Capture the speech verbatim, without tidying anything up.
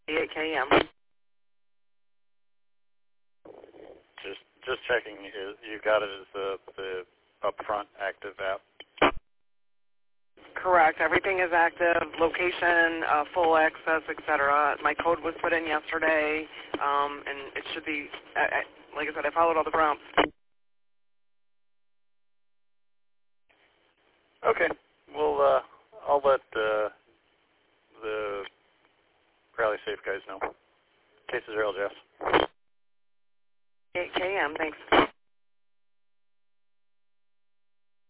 eight K M. Just just checking. You you got it as the the upfront active app. Correct. Everything is active. Location, uh, full access, et cetera. My code was put in yesterday, um, and it should be. I, I, like I said, I followed all the prompts. Okay. Well, uh, I'll let uh, the Rally Safe guys know. Case is real, Jess. eight K M. Thanks.